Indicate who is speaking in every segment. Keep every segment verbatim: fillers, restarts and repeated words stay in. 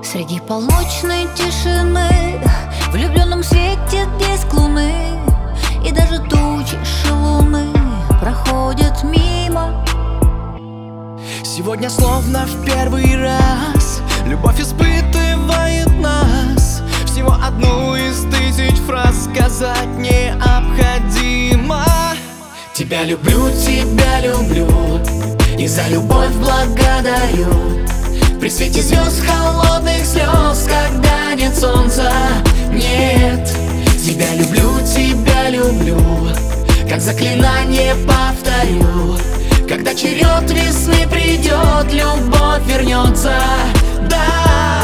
Speaker 1: Среди полночной тишины, в влюбленном свете диск луны, и даже тучи шалуны проходят мимо.
Speaker 2: Сегодня словно в первый раз любовь испытывает нас. Всего одну из тысяч фраз сказать необходимо. Тебя люблю, тебя люблю, и за любовь благодарю. При свете звезд, холодных слез, когда нет солнца, нет. Тебя люблю, тебя люблю, как заклинание повторю. Когда черед весны придет, любовь вернется, да.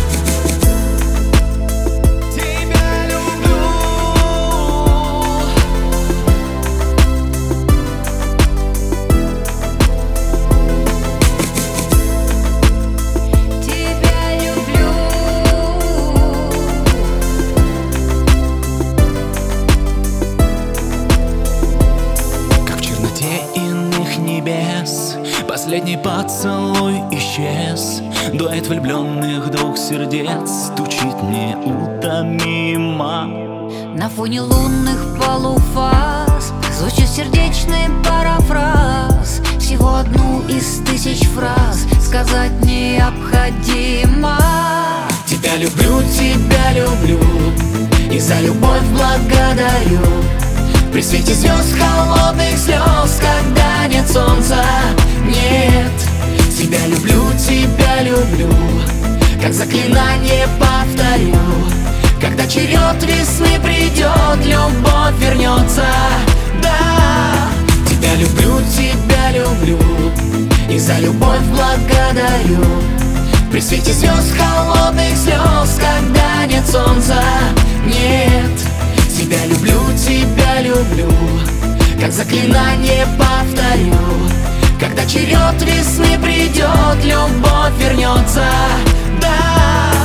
Speaker 2: Тебя люблю.
Speaker 1: Тебя люблю.
Speaker 2: Как в черноте иных небес последний поцелуй исчез. Дуэт влюбленных двух сердец стучит неутомимо.
Speaker 1: На фоне лунных полуфаз звучит сердечный парафраз. Всего одну из тысяч фраз сказать необходимо.
Speaker 2: Тебя люблю, тебя люблю, и за любовь благодарю. При свете звезд, холодных слез, когда нет солнца, нет. Тебя люблю, тебя люблю, как заклинание повторю. Когда черед весны придет, любовь вернется, да. Тебя люблю, тебя люблю, и за любовь благодарю. При свете звезд, холодных слез, когда нет солнца, нет. Тебя люблю, тебя люблю, как заклинание повторю. Когда черед весны придет, любовь вернется, да.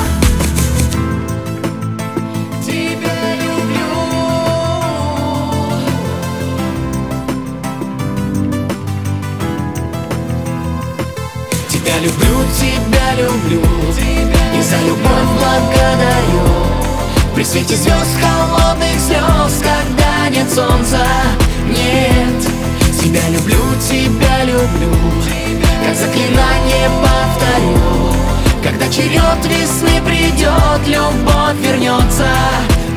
Speaker 2: Тебя люблю. Тебя люблю, тебя люблю, и за любовь благодарю. При свете звезд, холодных слез, когда нет солнца, нет. Тебя люблю, тебя люблю, как заклинание повторю. Когда черед весны придет, любовь вернется,